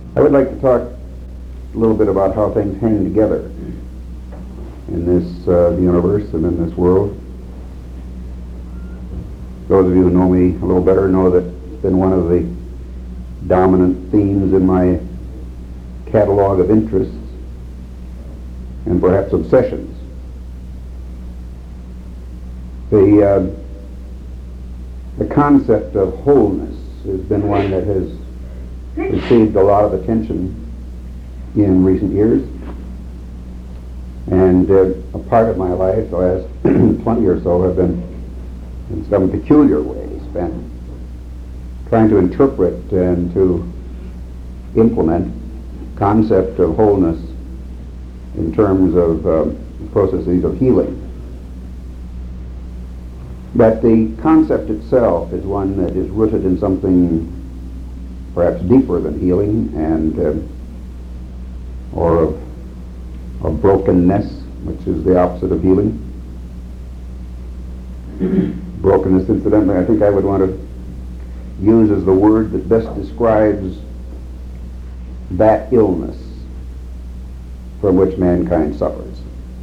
I would like to talk a little bit about how things hang together in this universe and in this world. Those of you who know me a little better know that it's been one of the dominant themes in my catalog of interests and perhaps obsessions. The concept of wholeness has been one that has received a lot of attention in recent years, and a part of my life, the last 20 or so, have been in some peculiar ways spent trying to interpret and to implement the concept of wholeness in terms of processes of healing. But the concept itself is one that is rooted in something perhaps deeper than healing and or of brokenness, which is the opposite of healing. Brokenness, incidentally, I think I would want to use as the word that best describes that illness from which mankind suffers.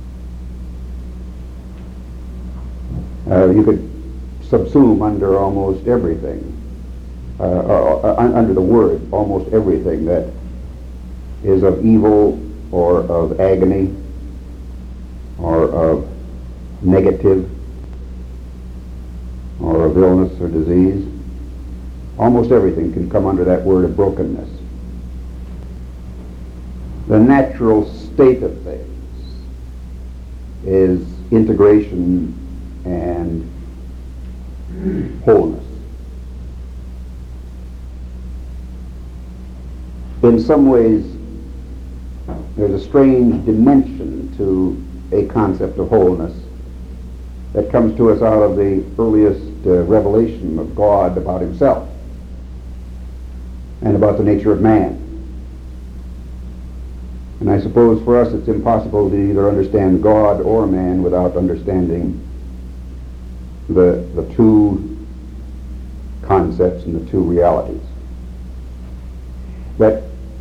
You could subsume under almost everything, under the word, almost everything that is of evil or of agony or of negative or of illness or disease. Almost everything can come under that word of brokenness. The natural state of things is integration and wholeness. In some ways, there's a strange dimension to a concept of wholeness that comes to us out of the earliest revelation of God about himself and about the nature of man. And I suppose for us it's impossible to either understand God or man without understanding the two concepts and the two realities. But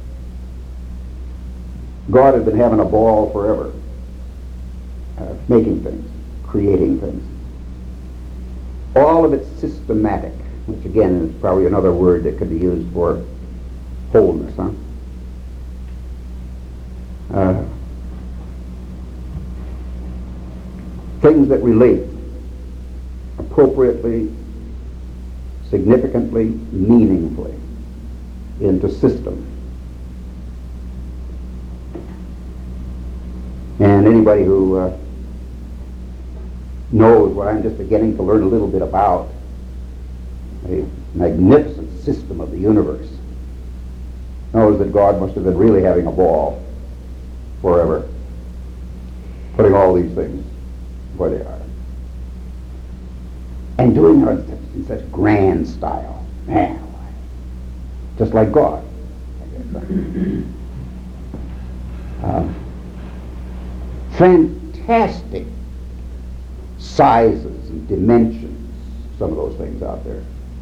God has been having a ball forever, making things, creating things. All of it's systematic, which again is probably another word that could be used for wholeness, huh? Things that relate appropriately, significantly, meaningfully into system. And anybody who knows what I'm just beginning to learn a little bit about, a magnificent system of the universe, knows that God must have been really having a ball forever, putting all these things where they are. And doing it in such grand style. Man, just like God, I guess. Fantastic sizes and dimensions, some of those things out there.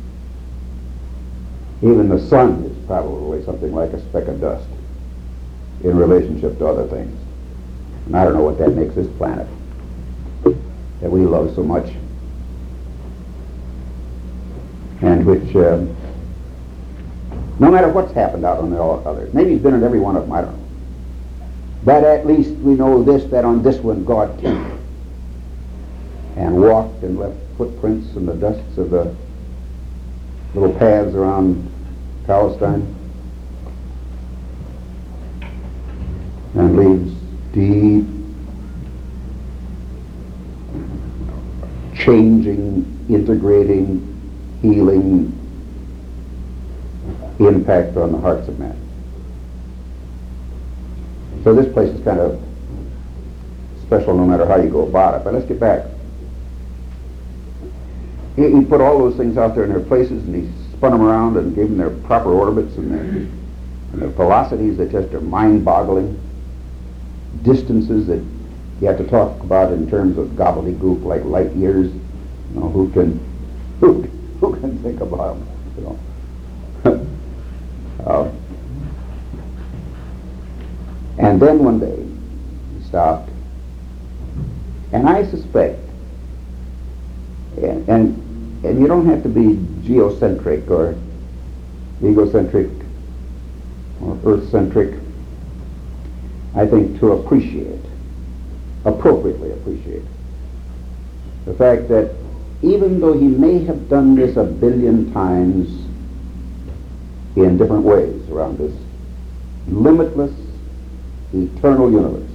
Even the sun is probably something like a speck of dust in relationship to other things. And I don't know what that makes this planet that we love so much, and which, no matter what's happened out on the others, maybe he's been in every one of them, I don't know. But at least we know this, that on this one God came and walked and left footprints in the dusts of the little paths around Palestine and leaves deep, changing, integrating, healing impact on the hearts of men. So this place is kind of special no matter how you go about it. But let's get back. He put all those things out there in their places, and he spun them around and gave them their proper orbits and their velocities that just are mind-boggling. Distances that you have to talk about in terms of gobbledygook, like light years. You know, who can think about them? You know, And then one day he stopped, and I suspect, and you don't have to be geocentric or egocentric or earth-centric, I think, to appropriately appreciate, the fact that even though he may have done this 1 billion times in different ways around this limitless, eternal universe,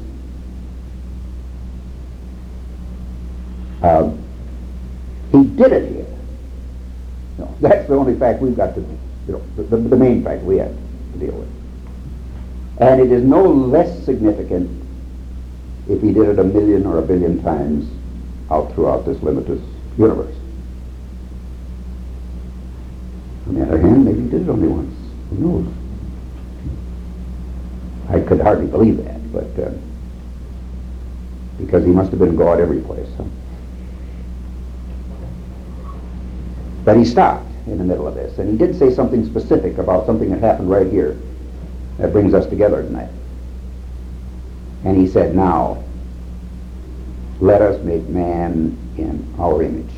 he did it here. No, that's the only fact we've got to, the main fact we have to deal with. And it is no less significant if he did it 1 million or 1 billion times out throughout this limitless universe. On the other hand, maybe he did it only once. Who knows? I could hardly believe that, but because he must have been God every place. Huh? But he stopped in the middle of this, and he did say something specific about something that happened right here that brings us together tonight. And he said, "Now, let us make man in our image."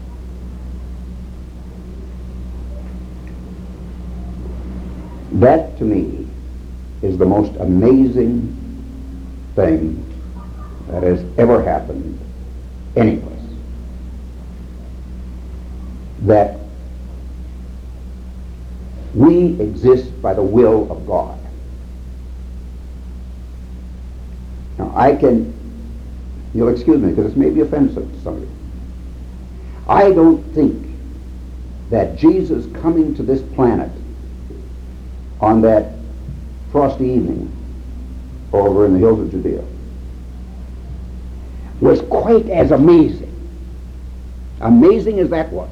That, to me, is the most amazing thing that has ever happened anyplace. That we exist by the will of God. Now, you'll excuse me because this may be offensive to some of you. I don't think that Jesus coming to this planet on that frosty evening over in the hills of Judea was quite as amazing as that was,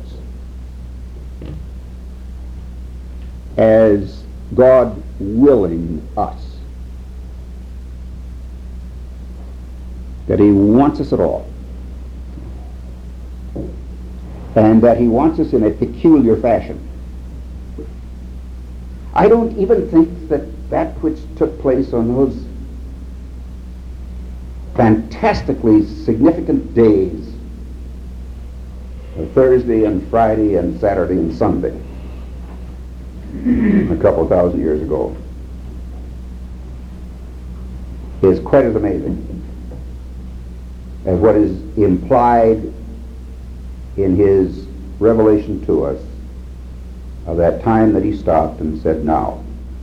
as God willing us. That he wants us at all. And that he wants us in a peculiar fashion. I don't even think that which took place on those fantastically significant days of Thursday and Friday and Saturday and Sunday a couple thousand years ago is quite as amazing as what is implied in his revelation to us of that time that he stopped and said, now.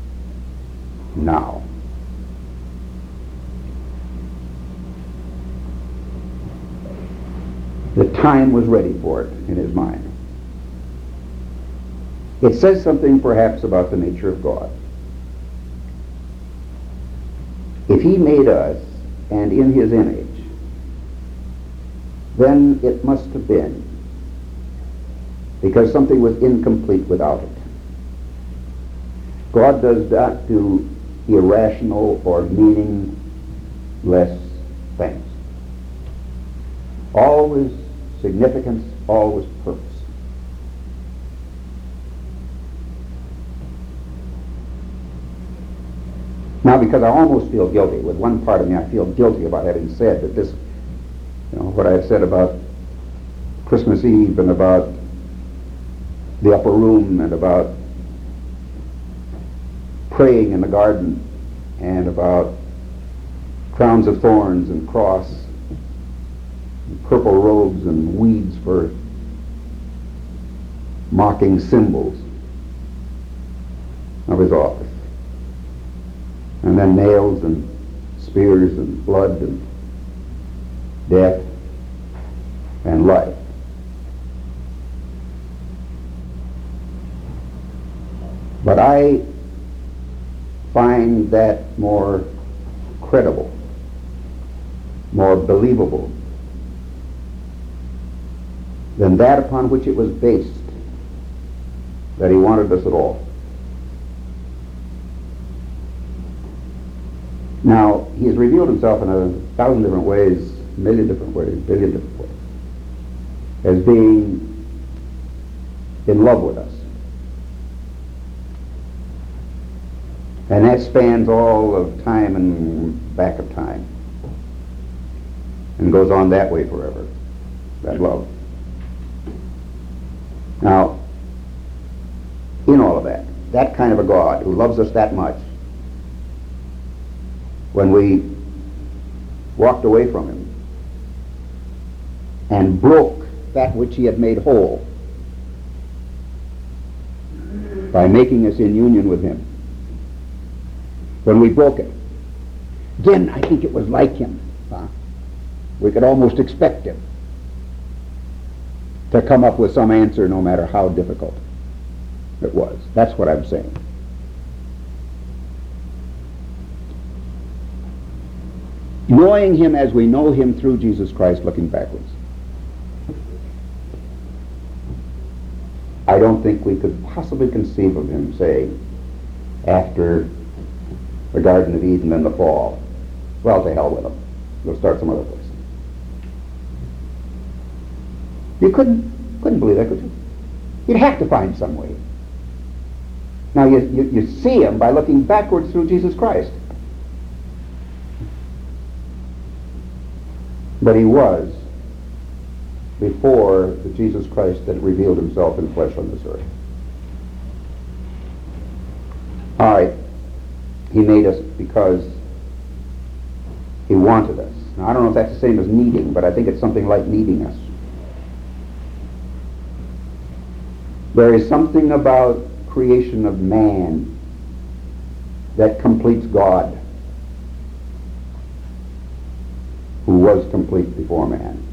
The time was ready for it in his mind. It says something perhaps about the nature of God. If he made us and in his image, then it must have been because something was incomplete without it. God does not do irrational or meaningless things. Always significance, always purpose. Now, because I almost feel guilty, with one part of me I feel guilty about having said that this, what I've said about Christmas Eve and about the upper room and about praying in the garden and about crowns of thorns and cross and purple robes and weeds for mocking symbols of his office. And then nails and spears and blood and death and life. But I find that more credible, more believable than that upon which it was based, that he wanted us at all. Now, he has revealed himself in 1,000 different ways, a million different ways, a billion different ways, as being in love with us, And that spans all of time and back of time. And goes on that way forever. That love. Now, in all of that, that kind of a God who loves us that much, when we walked away from him and broke that which he had made whole by making us in union with him, when we broke it, again, I think it was like him. We could almost expect him to come up with some answer no matter how difficult it was. That's what I'm saying. Knowing him as we know him through Jesus Christ, looking backwards, I don't think we could possibly conceive of him saying, after the Garden of Eden and the fall, well, to hell with him. We'll start some other place. You couldn't believe that, could you? You'd have to find some way. Now, you see him by looking backwards through Jesus Christ. But he was before the Jesus Christ that revealed himself in flesh on this earth. All right. He made us because he wanted us. Now, I don't know if that's the same as needing, but I think it's something like needing us. There is something about creation of man that completes God, who was complete before man.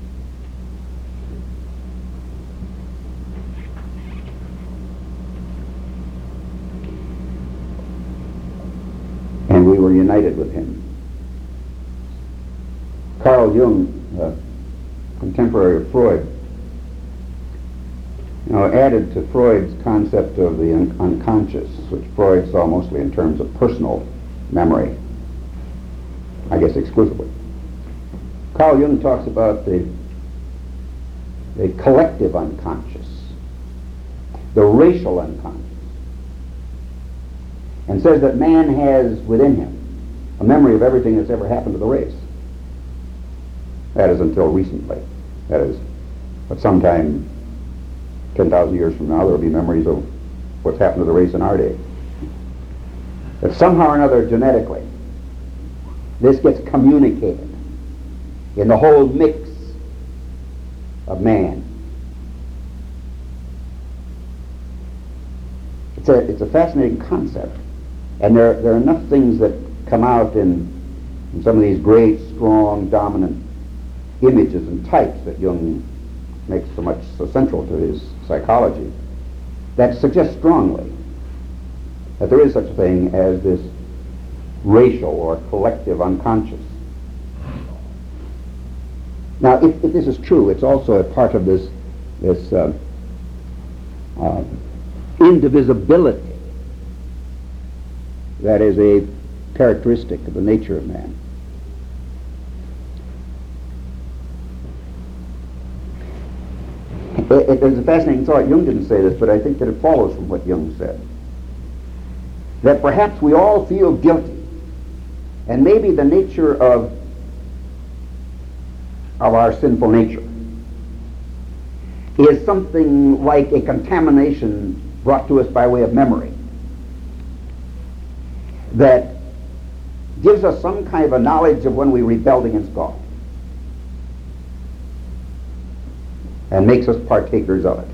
And we were united with him. Carl Jung, a contemporary of Freud, added to Freud's concept of the unconscious, which Freud saw mostly in terms of personal memory, I guess exclusively. Carl Jung talks about the collective unconscious, the racial unconscious, and says that man has within him a memory of everything that's ever happened to the race. That is until recently. That is, but sometime 10,000 years from now, there will be memories of what's happened to the race in our day. That somehow or another, genetically, this gets communicated in the whole mix of man. It's a fascinating concept. And there are enough things that come out in some of these great, strong, dominant images and types that Jung makes so central to his psychology, that suggests strongly that there is such a thing as this racial or collective unconscious. Now, if this is true, it's also a part of this indivisibility that is a characteristic of the nature of man. There's a fascinating thought. Jung didn't say this, but I think that it follows from what Jung said. That perhaps we all feel guilty, and maybe the nature of our sinful nature is something like a contamination brought to us by way of memory that gives us some kind of a knowledge of when we rebelled against God and makes us partakers of it,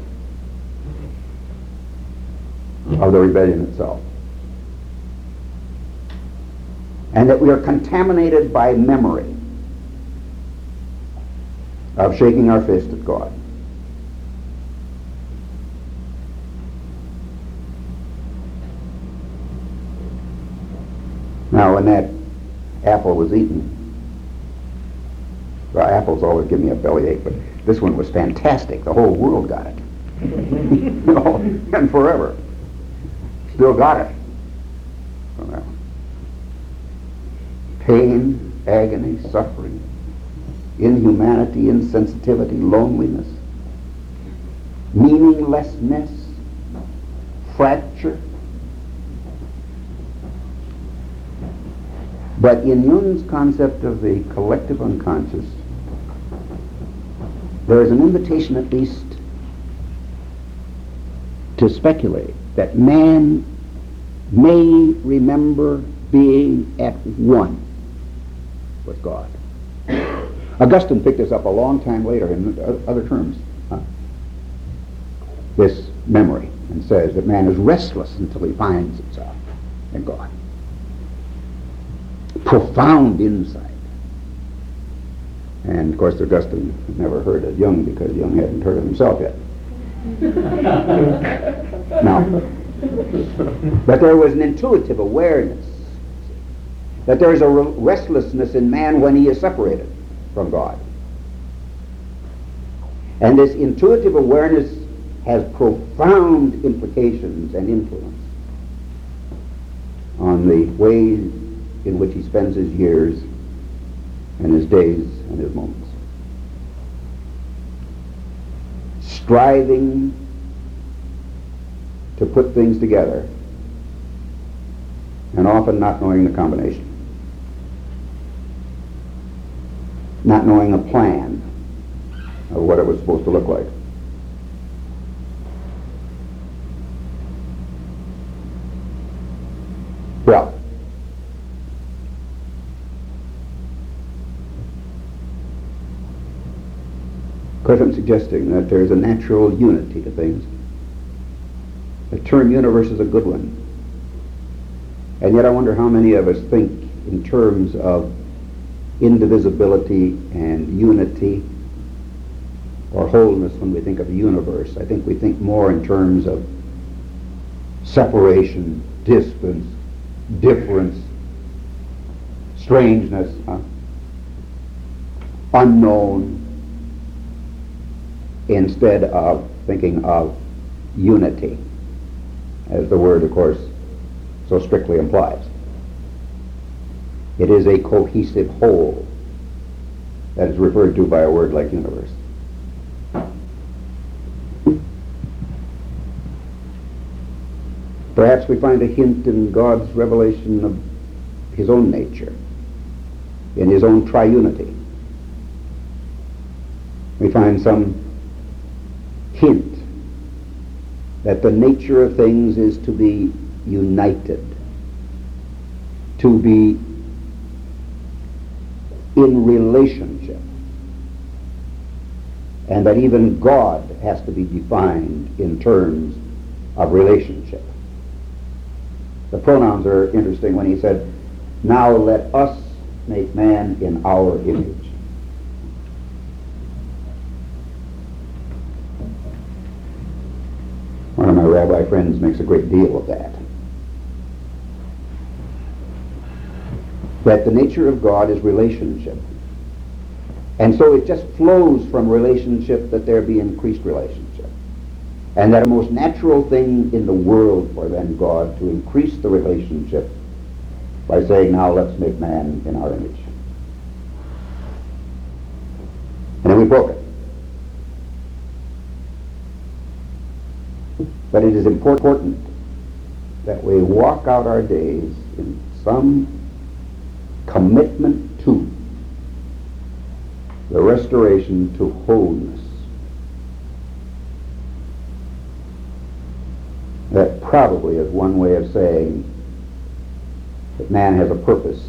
of the rebellion itself. And that we are contaminated by memory of shaking our fist at God. Now, when that apple was eaten, well, apples always give me a bellyache, but this one was fantastic. The whole world got it. And forever. Still got it from that one. Pain, agony, suffering, inhumanity, insensitivity, loneliness, meaninglessness, fracture, But in Jung's concept of the collective unconscious, there is an invitation at least to speculate that man may remember being at one with God. Augustine picked this up a long time later in other terms, this memory, and says that man is restless until he finds himself in God. Profound insight. And of course Augustine had never heard of Jung because Jung hadn't heard of himself yet. No. But there was an intuitive awareness that there is a restlessness in man when he is separated from God. And this intuitive awareness has profound implications and influence on the ways in which he spends his years and his days and his moments. Striving to put things together and often not knowing the combination. Not knowing a plan of what it was supposed to look like. Well, of course I'm suggesting that there's a natural unity to things. The term universe is a good one. And yet I wonder how many of us think in terms of indivisibility and unity or wholeness when we think of the universe. I think we think more in terms of separation, distance, difference, strangeness, unknown, instead of thinking of unity, as the word, of course, so strictly implies. It is a cohesive whole that is referred to by a word like universe. Perhaps we find a hint in God's revelation of his own nature, in his own triunity. We find some hint that the nature of things is to be united, to be in relationship, and that even God has to be defined in terms of relationship. The pronouns are interesting when he said, "Now let us make man in our image." One of my rabbi friends makes a great deal of that. That the nature of God is relationship. And so it just flows from relationship that there be increased relationship. And that a most natural thing in the world for then God to increase the relationship by saying, "Now let's make man in our image." And then we broke it. But it is important that we walk out our days in some commitment to the restoration to wholeness. That probably is one way of saying that man has a purpose.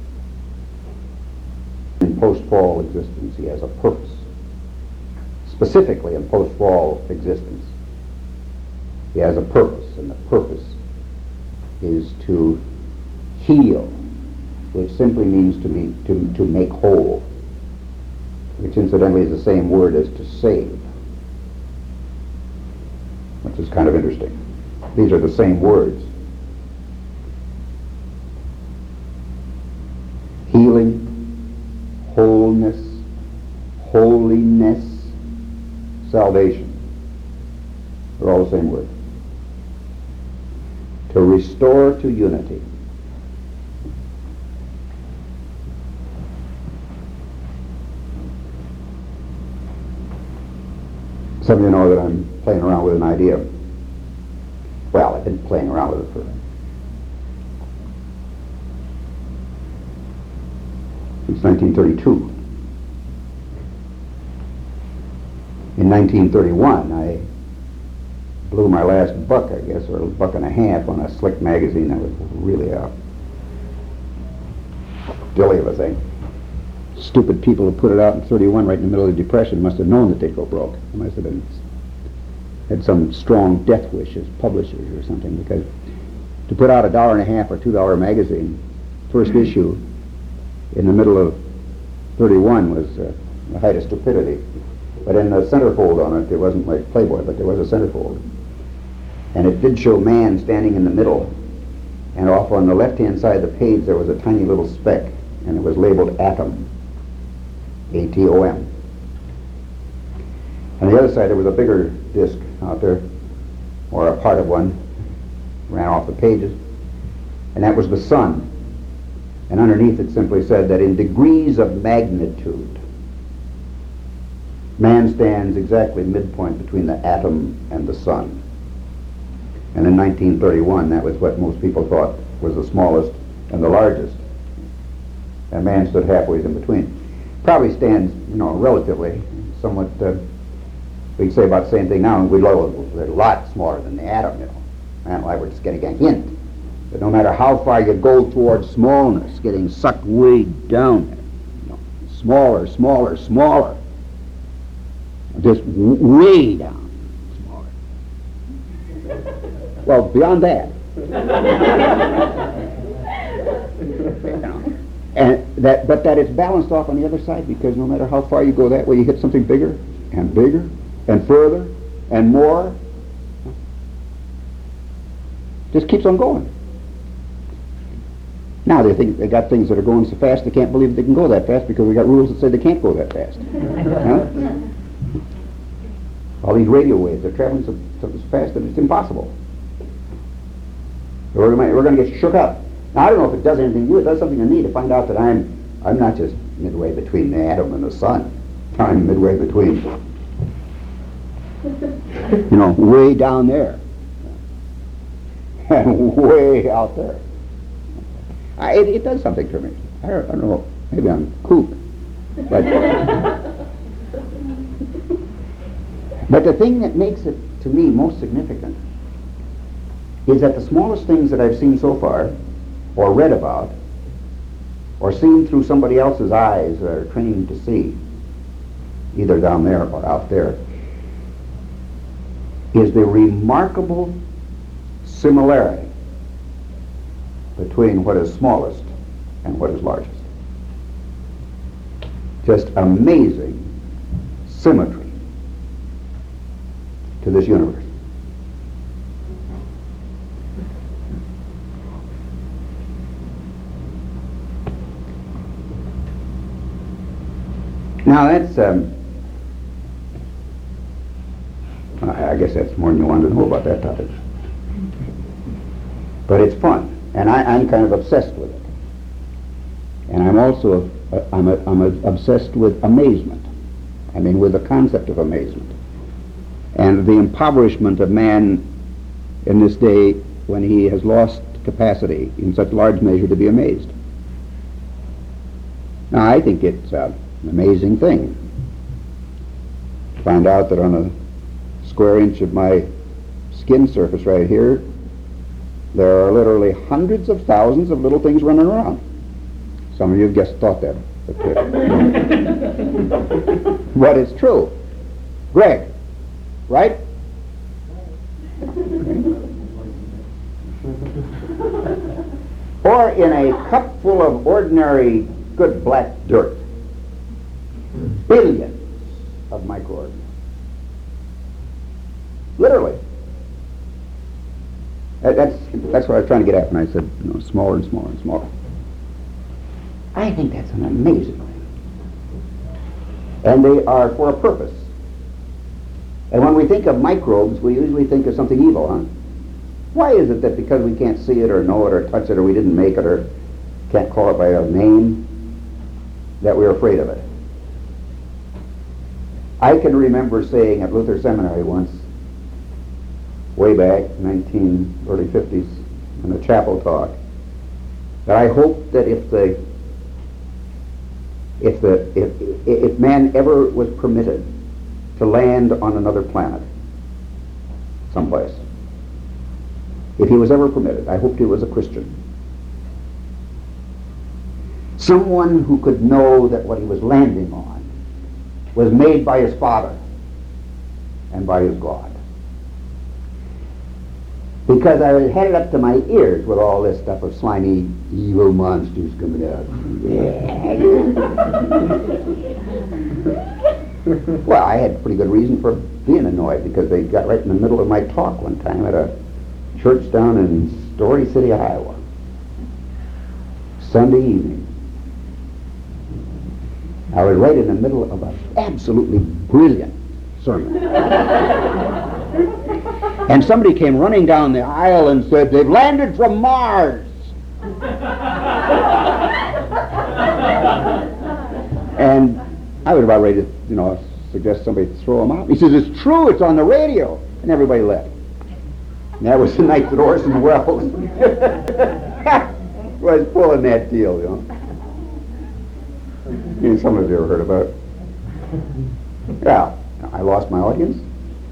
In post-fall existence, he has a purpose. Specifically in post-fall existence, he has a purpose, and the purpose is to heal, which simply means to make whole, which incidentally is the same word as to save, which is kind of interesting. These are the same words. Healing, wholeness, holiness, salvation. They're all the same word. To restore to unity. Some of you know that I'm playing around with an idea. Well, I've been playing around with it since 1932. In 1931, I blew my last buck, I guess, or a buck and a half on a slick magazine that was really a dilly of a thing. Stupid people who put it out in 31 right in the middle of the Depression must have known that they'd go broke. They must have had some strong death wish as publishers or something, because to put out $1.50 or $2 magazine, first issue, in the middle of 31 was the height of stupidity. But in the centerfold on it, it wasn't like Playboy, but there was a centerfold. And it did show man standing in the middle. And off on the left-hand side of the page, there was a tiny little speck, and it was labeled Atom, A-T-O-M. On the other side, there was a bigger disc out there, or a part of one, ran off the pages, and that was the sun. And underneath it simply said that in degrees of magnitude, man stands exactly midpoint between the atom and the sun. And in 1931, that was what most people thought was the smallest and the largest. And man stood halfway in between. Probably stands, relatively, somewhat, we could say about the same thing now, and they're a lot smaller than the atom, Man, well, we're just getting a hint that no matter how far you go towards smallness, getting sucked way down there, smaller, smaller, smaller, just way down, smaller. Well, beyond that, but that it's balanced off on the other side, because no matter how far you go that way, you hit something bigger and bigger and further and more. Just keeps on going. Now they think they got things that are going so fast they can't believe they can go that fast, because we got rules that say they can't go that fast. Huh? All these radio waves are traveling so fast that it's impossible. So we're going to get shook up. Now I don't know if it does anything to you. It does something to me to find out that I'm not just midway between the atom and the sun. I'm midway between, way down there and way out there. It does something for me. I don't know. Maybe I'm kook, but the thing that makes it to me most significant is that the smallest things that I've seen so far, or read about, or seen through somebody else's eyes that are trained to see, either down there or out there, is the remarkable similarity between what is smallest and what is largest. Just amazing symmetry to this universe. Now that's, I guess that's more than you wanted to know about that topic. But it's fun, and I'm kind of obsessed with it. And I'm also, I'm obsessed with amazement. I mean, with the concept of amazement. And the impoverishment of man in this day when he has lost capacity in such large measure to be amazed. Now, I think it's an amazing thing to find out that on a square inch of my skin surface right here, there are literally hundreds of thousands of little things running around. Some of you have just thought that. But it's true. Greg, right? Or in a cup full of ordinary good black dirt, billions of microorganisms. Literally. That's what I was trying to get at when I said, smaller and smaller and smaller. I think that's an amazing thing. And they are for a purpose. And when we think of microbes, we usually think of something evil, huh? Why is it that because we can't see it or know it or touch it or we didn't make it or can't call it by a name, that we're afraid of it? I can remember saying at Luther Seminary once, way back, early 50s, in a chapel talk, that I hoped that if the if man ever was permitted to land on another planet, someplace, if he was ever permitted, I hoped he was a Christian. Someone who could know that what he was landing on was made by his Father and by his God. Because I was headed up to my ears with all this stuff of slimy, evil monsters coming out. Well, I had pretty good reason for being annoyed, because they got right in the middle of my talk one time at a church down in Story City, Iowa. Sunday evening. I was right in the middle of an absolutely brilliant sermon. And somebody came running down the aisle and said, "They've landed from Mars." And I was about ready to, suggest somebody throw him out. He says, "It's true, it's on the radio." And everybody left. And that was the night that Orson Welles was pulling that deal, Some of you ever heard about it. Yeah, I lost my audience.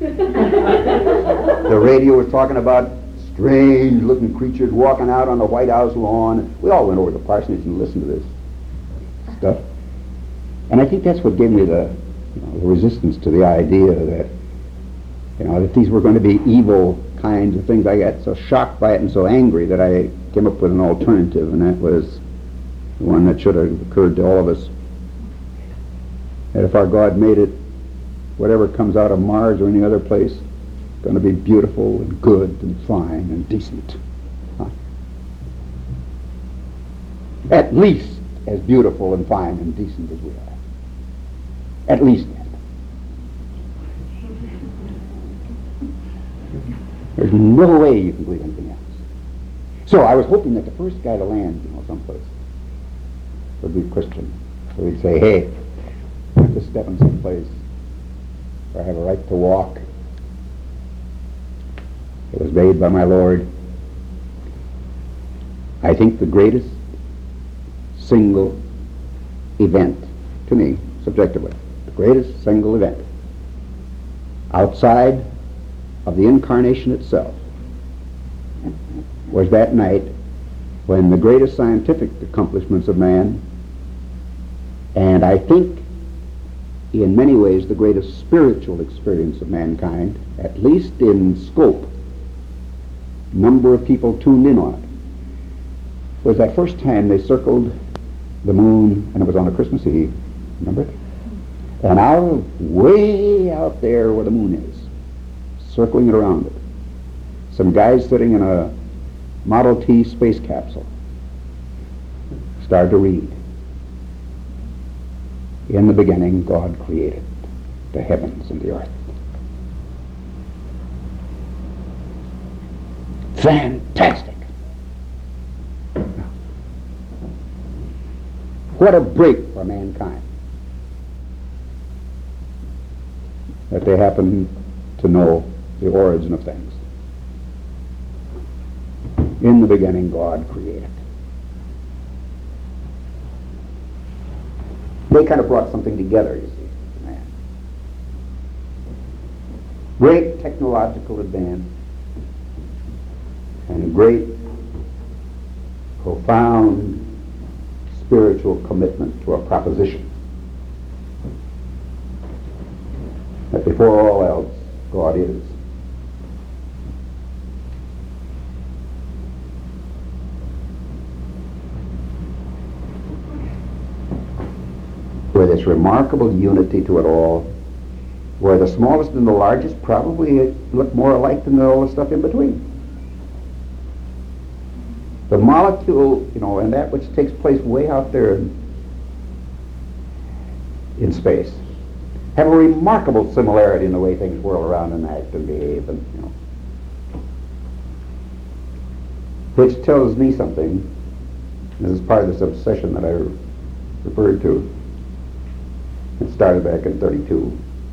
The radio was talking about strange-looking creatures walking out on the White House lawn. We all went over to the parsonage and listened to this stuff. And I think that's what gave me the resistance to the idea that, that these were going to be evil kinds of things. I got so shocked by it and so angry that I came up with an alternative, and that was the one that should have occurred to all of us. That if our God made it, whatever comes out of Mars or any other place, it's going to be beautiful and good and fine and decent. At least as beautiful and fine and decent as we are. At least that. There's no way you can believe anything else. So I was hoping that the first guy to land, someplace, would be Christian. So he'd say, "Hey, I have to step in some place where I have a right to walk. It was made by my Lord." I think the greatest single event, to me, subjectively, the greatest single event outside of the incarnation itself was that night when the greatest scientific accomplishments of man, and I think in many ways the greatest spiritual experience of mankind, at least in scope, number of people tuned in on it, was that first time they circled the moon, and it was on a Christmas Eve, remember it? And out, way out there where the moon is, circling it around it, some guys sitting in a Model T space capsule started to read. "In the beginning, God created the heavens and the earth." Fantastic! What a break for mankind that they happen to know the origin of things. In the beginning, God created. They kind of brought something together, you see, man. Great technological advance and great, profound spiritual commitment to a proposition that before all else, God is. With this remarkable unity to it all, where the smallest and the largest probably look more alike than all the stuff in between. The molecule, and that which takes place way out there in space, have a remarkable similarity in the way things whirl around and act and behave, and which tells me something. This is part of this obsession that I referred to. It started back in 1932.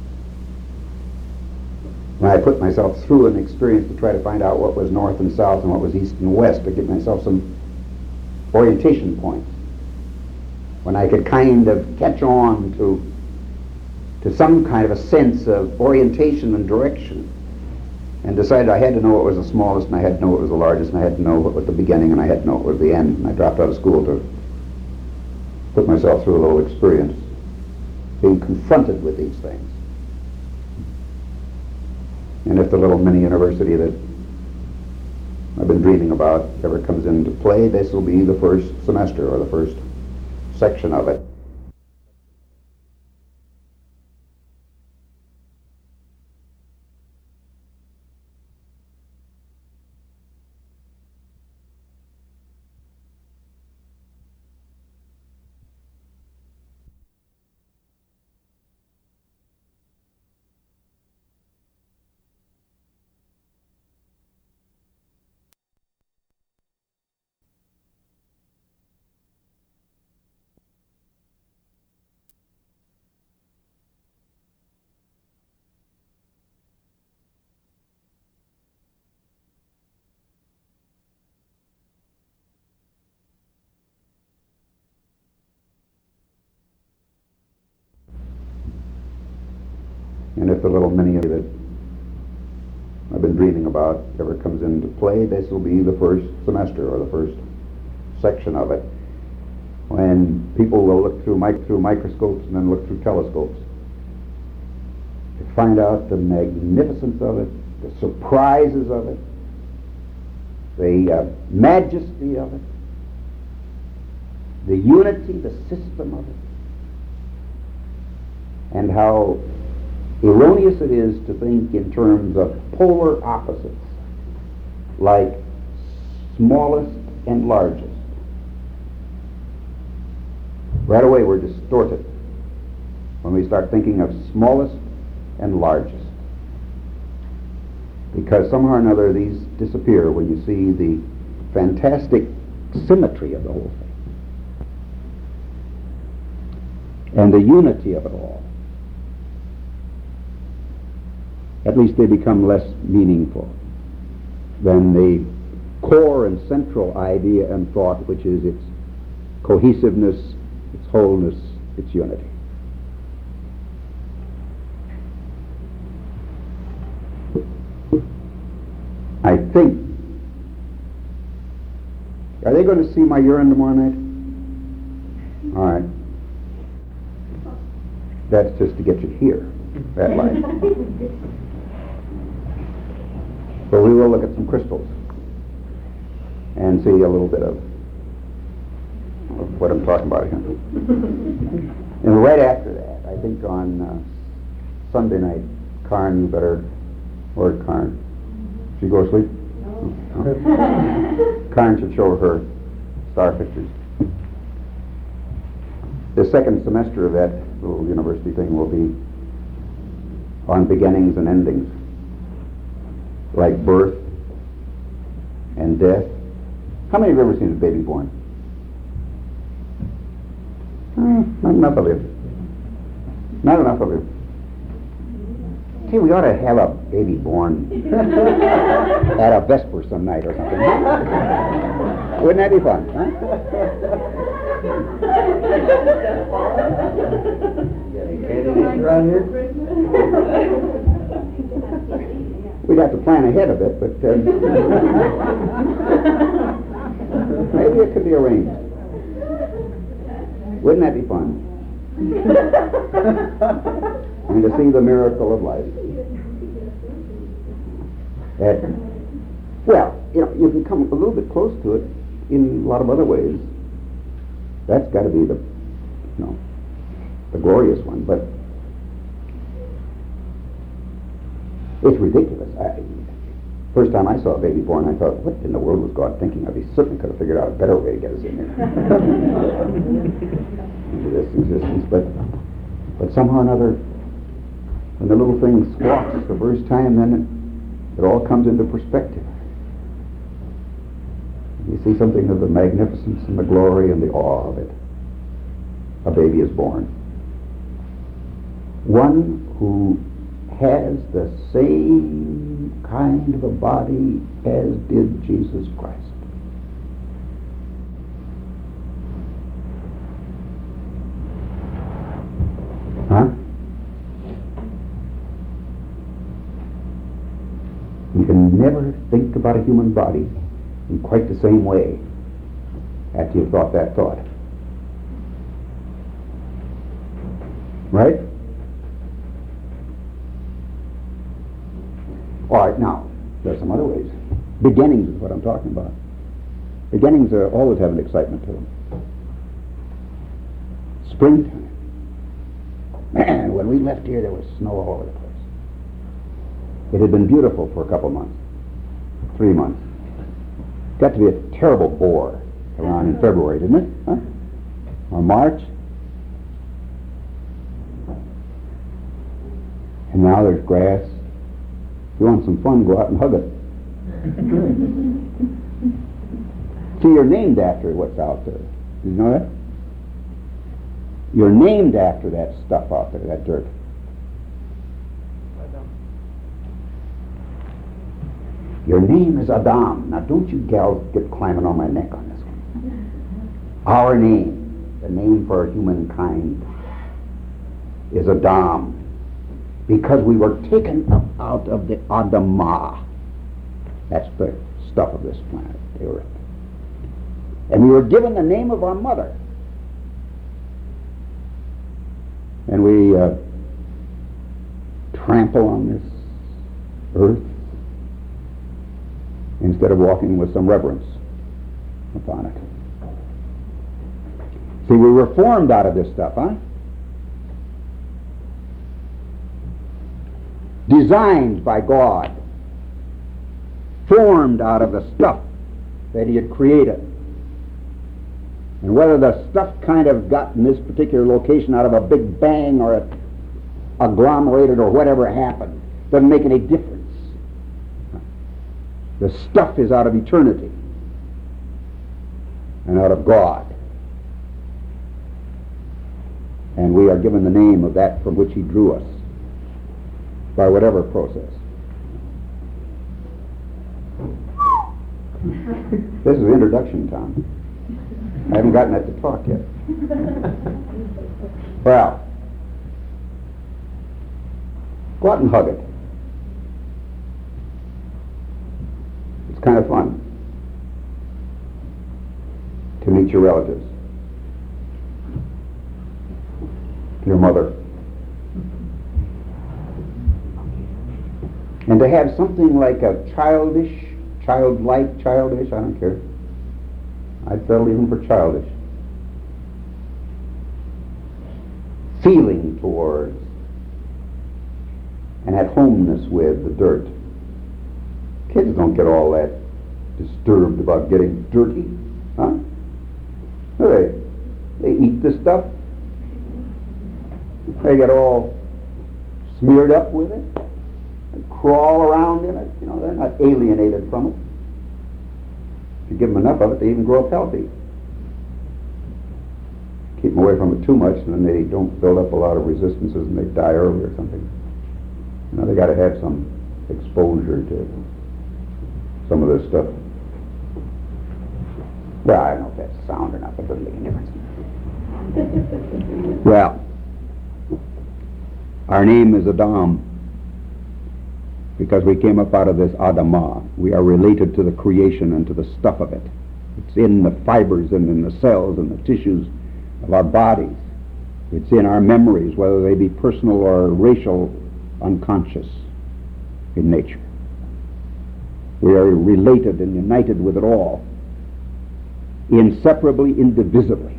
When I put myself through an experience to try to find out what was north and south and what was east and west, to give myself some orientation points. when I could kind of catch on to some kind of a sense of orientation and direction, and decided I had to know what was the smallest, and I had to know what was the largest, and I had to know what was the beginning, and I had to know what was the end. And I dropped out of school to put myself through a little experience, being confronted with these things. And if the little mini university that I've been dreaming about ever comes into play, this will be the first semester or the first section of it. And if the little mini that I've been dreaming about ever comes into play, this will be the first semester or the first section of it, when people will look through microscopes and then look through telescopes to find out the magnificence of it, the surprises of it, the majesty of it, the unity, the system of it, and how erroneous it is to think in terms of polar opposites, like smallest and largest. Right away we're distorted when we start thinking of smallest and largest, because somehow or another these disappear when you see the fantastic symmetry of the whole thing and the unity of it all. At least they become less meaningful than the core and central idea and thought, which is its cohesiveness, its wholeness, its unity. I think, are they going to see my urine tomorrow night? All right. That's just to get you here, that light. So we will look at some crystals and see a little bit of what I'm talking about here. And right after that, I think on Sunday night, Karen, you better, or Karen, she go to sleep? No. Karen should show her star pictures. The second semester of that little university thing will be on beginnings and endings, like birth and death. How many have you ever seen a baby born? Not enough of you. Not enough of you. Hey, we ought to have a baby born at a Vesper some night or something. Huh? Wouldn't that be fun? Huh? We'd have to plan ahead a bit, but maybe it could be arranged. Wouldn't that be fun? And to see the miracle of life. Well, you can come a little bit close to it in a lot of other ways. That's got to be the glorious one, but it's ridiculous. First time I saw a baby born, I thought, what in the world was God thinking of? He certainly could have figured out a better way to get us in there into this existence. But somehow or another, when the little thing squawks the first time, then it all comes into perspective. You see something of the magnificence and the glory and the awe of it. A baby is born. One who has the same kind of a body as did Jesus Christ. can never think about a human body in quite the same way after you've thought that thought. Right? All right, now, there's some other ways. Beginnings is what I'm talking about. Beginnings always have an excitement to them. Springtime. Man, when we left here, there was snow all over the place. It had been beautiful for a couple months, 3 months. Got to be a terrible bore around in February, didn't it? Huh? Or March. And now there's grass. If you want some fun, go out and hug it. See, you're named after what's out there. Did you know that? You're named after that stuff out there, that dirt. Your name is Adam. Now, don't you gals get climbing on my neck on this one. Our name, the name for humankind, is Adam, because we were taken up out of the Adamah. That's the stuff of this planet, the earth. And we were given the name of our mother. And we trample on this earth instead of walking with some reverence upon it. See, we were formed out of this stuff, huh? Designed by God, formed out of the stuff that He had created. And whether the stuff kind of got in this particular location out of a big bang or it agglomerated or whatever happened doesn't make any difference. The stuff is out of eternity and out of God. And we are given the name of that from which He drew us by whatever process. This is the introduction, Tom. I haven't gotten that to talk yet. Well, go out and hug it. It's kind of fun to meet your relatives, your mother, and to have something like a childish, I don't care. I'd settle even for childish feeling towards and at homeness with the dirt. Kids don't get all that disturbed about getting dirty, huh? They eat this stuff. They get all smeared up with it and crawl around in it. You know, they're not alienated from it. If you give them enough of it, they even grow up healthy. Keep them away from it too much, and then they don't build up a lot of resistances and they die early or something. You know, they got to have some exposure to some of this stuff. Well, I don't know if that's sound or not, but it doesn't make any difference. Well, our name is Adam because we came up out of this Adamah. We are related to the creation and to the stuff of it. It's in the fibers and in the cells and the tissues of our bodies. It's in our memories, whether they be personal or racial, unconscious in nature. We are related and united with it all, inseparably, indivisibly,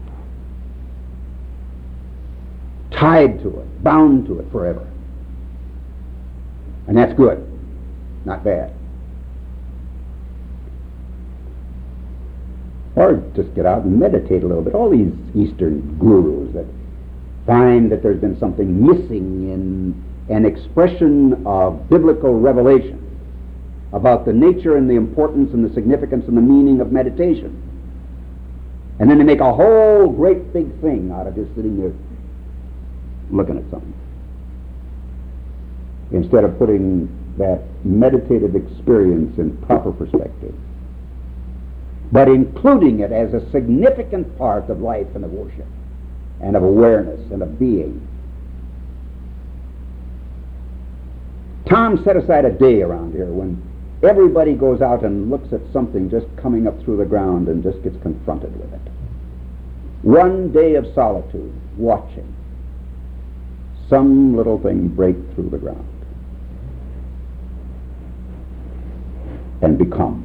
tied to it, bound to it forever. And that's good, not bad. Or just get out and meditate a little bit. All these Eastern gurus that find that there's been something missing in an expression of biblical revelation about the nature and the importance and the significance and the meaning of meditation. And then they make a whole great big thing out of just sitting there looking at something, instead of putting that meditative experience in proper perspective, but including it as a significant part of life and of worship and of awareness and of being. Tom set aside a day around here when Everybody goes out and looks at something just coming up through the ground and just gets confronted with it. One day of solitude, watching some little thing break through the ground and become.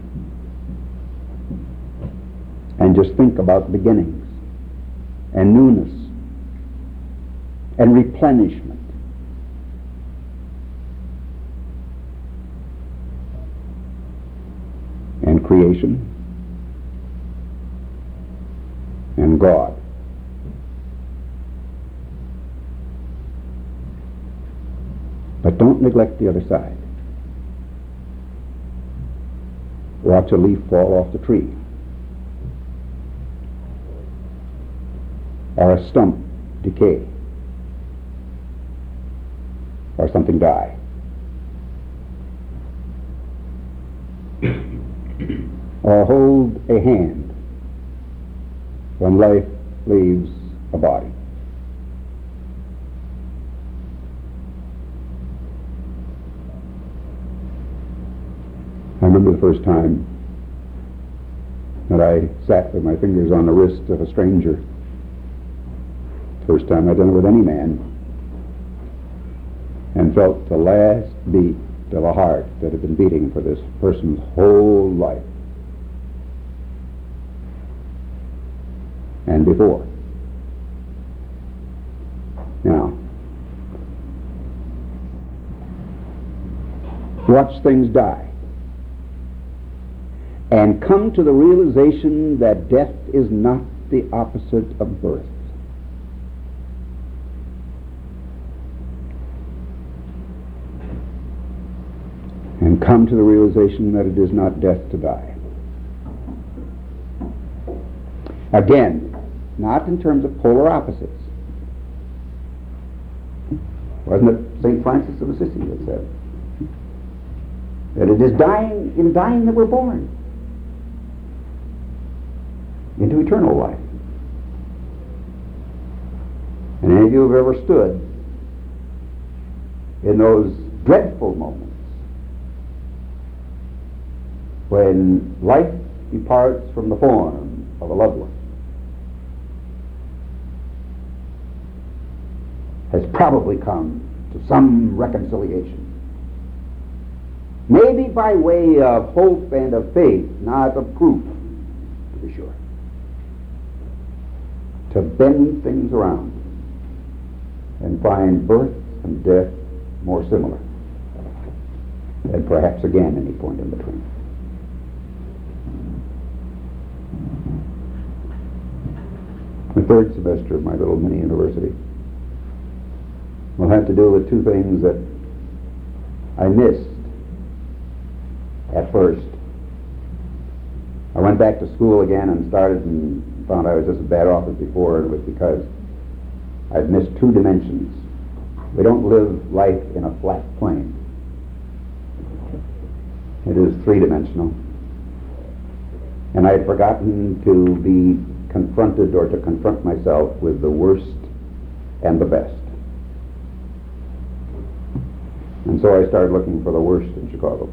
And just think about beginnings and newness and replenishment. And creation and God. But don't neglect the other side. Watch a leaf fall off the tree, or a stump decay, or something die. Or hold a hand when life leaves a body. I remember the first time that I sat with my fingers on the wrist of a stranger. First time I'd done it with any man, and felt the last beat of a heart that had been beating for this person's whole life and before. Now, watch things die and come to the realization that death is not the opposite of birth. And come to the realization that it is not death to die. Again, not in terms of polar opposites. Wasn't it St. Francis of Assisi that said that it is dying, in dying that we're born into eternal life? And any of you who have ever stood in those dreadful moments when life departs from the form of a loved one has probably come to some reconciliation. Maybe by way of hope and of faith, not of proof, to be sure. To bend things around and find birth and death more similar, and perhaps again any point in between. The third semester of my little mini university will have to do with two things that I missed at first. I went back to school again and started and found I was just as bad off as before, and it was because I'd missed two dimensions. We don't live life in a flat plane. It is three-dimensional. And I had forgotten to be confronted or to confront myself with the worst and the best. And so I started looking for the worst in Chicago.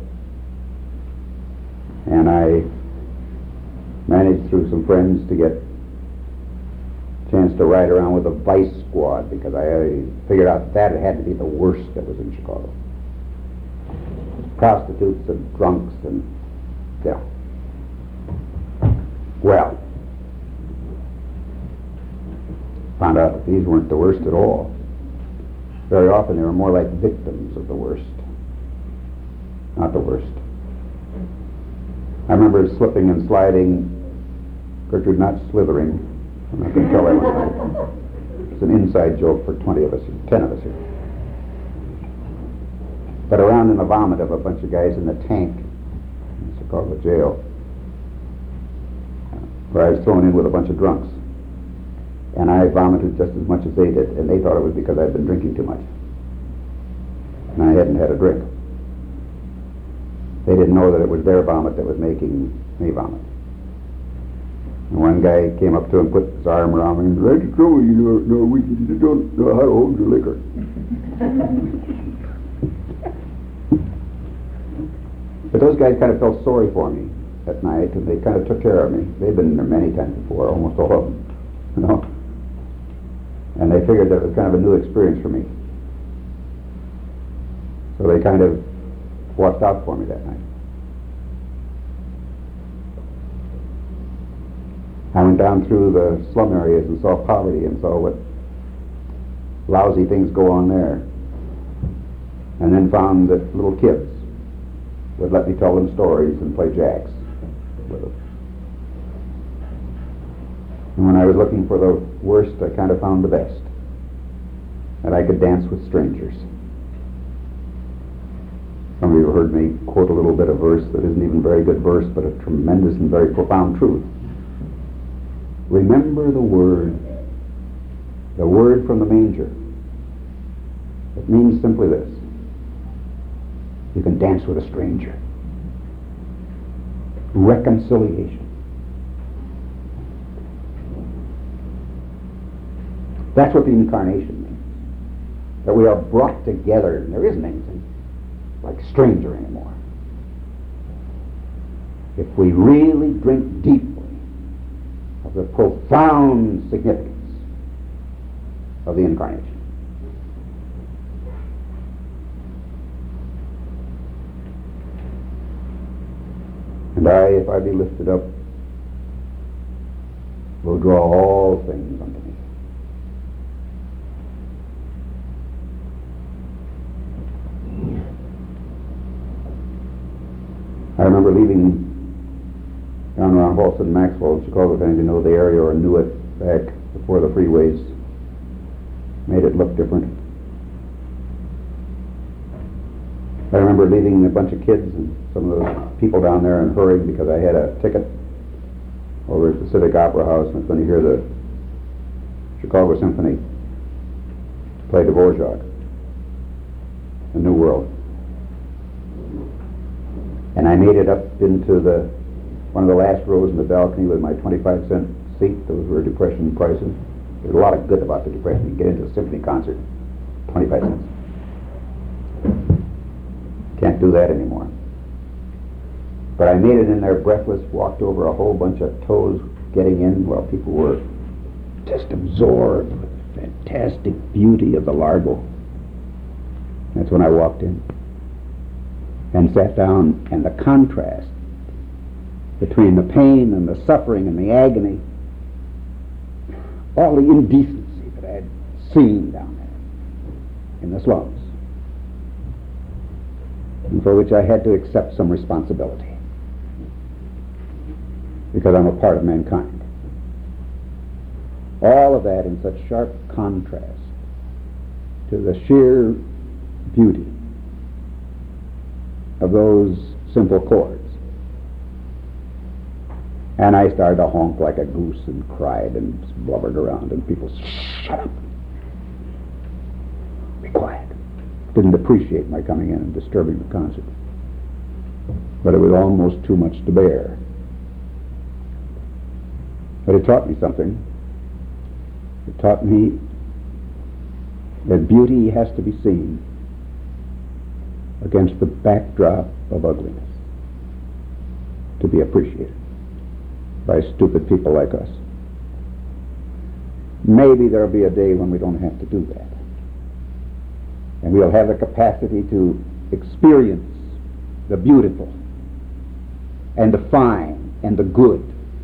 And I managed through some friends to get a chance to ride around with a vice squad, because I figured out that it had to be the worst that was in Chicago. Prostitutes and drunks and, yeah. Well, found out that these weren't the worst at all. Very often they were more like victims of the worst, not the worst. I remember slipping and sliding, Gertrude not slithering. I'm not going to tell everyone. It's an inside joke for 20 of us, 10 of us here. But around in the vomit of a bunch of guys in the tank in Chicago jail, where I was thrown in with a bunch of drunks. And I vomited just as much as they did, and they thought it was because I'd been drinking too much. And I hadn't had a drink. They didn't know that it was their vomit that was making me vomit. And one guy came up to him, put his arm around me, and said, "That's the trouble, you know, we don't know how to hold your liquor." But those guys kind of felt sorry for me at night, and they kind of took care of me. They'd been there many times before, almost all of them, you know. And they figured that it was kind of a new experience for me. So they kind of watched out for me that night. I went down through the slum areas and saw poverty and saw what lousy things go on there. And then found that little kids would let me tell them stories and play jacks with them. And when I was looking for the worst, I kind of found the best. That I could dance with strangers. Some of you have heard me quote a little bit of verse that isn't even a very good verse, but a tremendous and very profound truth. Remember the word from the manger. It means simply this: you can dance with a stranger. Reconciliation. That's what the incarnation means. That we are brought together, and there isn't anything like stranger anymore. If we really drink deeply of the profound significance of the incarnation. And I, if I be lifted up, will draw all things unto me. I remember leaving down around Halsted and Maxwell, Chicago, if any of you know the area or knew it back before the freeways made it look different. I remember leaving a bunch of kids and some of the people down there and hurrying because I had a ticket over at the Civic Opera House and I was going to hear the Chicago Symphony play Dvorak, The New World. And I made it up into one of the last rows in the balcony with my 25-cent seat. Those were Depression prices. There's a lot of good about the Depression. You get into a symphony concert, 25 cents. Can't do that anymore. But I made it in there breathless, walked over a whole bunch of toes getting in while people were just absorbed with the fantastic beauty of the Largo. That's when I walked in and sat down, and the contrast between the pain and the suffering and the agony, all the indecency that I had seen down there in the slums, and for which I had to accept some responsibility because I'm a part of mankind. All of that in such sharp contrast to the sheer beauty of those simple chords. And I started to honk like a goose and cried and blubbered around, and people said, "Shut up. Be quiet." Didn't appreciate my coming in and disturbing the concert. But it was almost too much to bear. But it taught me something. It taught me that beauty has to be seen against the backdrop of ugliness to be appreciated by stupid people like us. Maybe there'll be a day when we don't have to do that. And we'll have the capacity to experience the beautiful and the fine and the good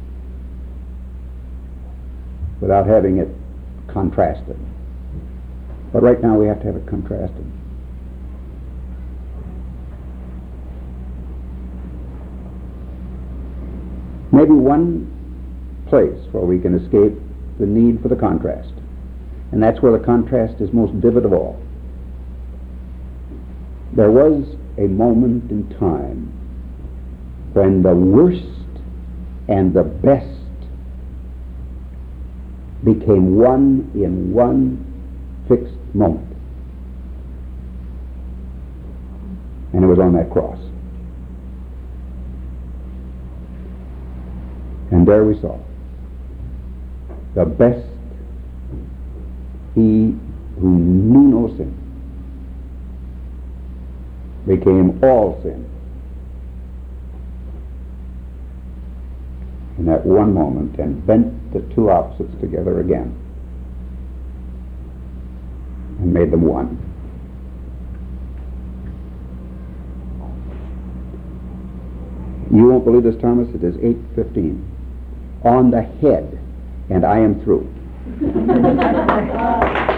without having it contrasted. But right now we have to have it contrasted. Maybe one place where we can escape the need for the contrast, and that's where the contrast is most vivid of all. There was a moment in time when the worst and the best became one in one fixed moment. And it was on that cross. And there we saw the best, he who knew no sin, became all sin in that one moment and bent the two opposites together again and made them one. You won't believe this, Thomas. It is 8:15. On the head, and I am through.